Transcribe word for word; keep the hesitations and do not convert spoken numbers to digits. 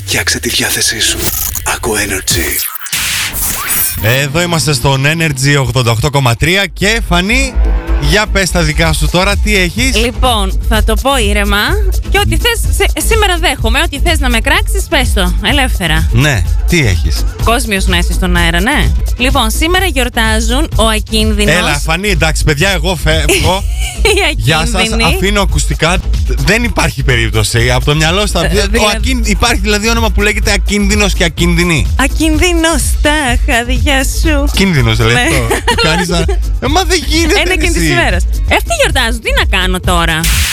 Φτιάξε τη διάθεσή σου. Ακού Energy. Εδώ είμαστε στον Energy ογδόντα οκτώ κόμμα τρία και Φανή, για πες τα δικά σου τώρα, τι έχεις? Λοιπόν, θα το πω ήρεμα και ό,τι θες, σε, σήμερα δέχομαι, ό,τι θες να με κράξεις, πες το, ελεύθερα. Ναι, τι έχεις? Κόσμιος να είσαι στον αέρα, ναι. Λοιπόν, σήμερα γιορτάζουν ο ακίνδυνος. Έλα, Φανή, εντάξει, παιδιά, εγώ φεύγω. Γεια σας, αφήνω ακουστικά. Δεν υπάρχει περίπτωση. Από το μυαλό στα δηλαδή... ακίν... Υπάρχει δηλαδή όνομα που λέγεται ακίνδυνος και ακίνδυνη. Ακίνδυνος στα χαδιά σου. Κίνδυνος, λέει αυτό. Κάνεις να... Ε, μα δεν γίνεται. Ένα και της ημέρας. Αυτοί γιορτάζουν, τι να κάνω τώρα.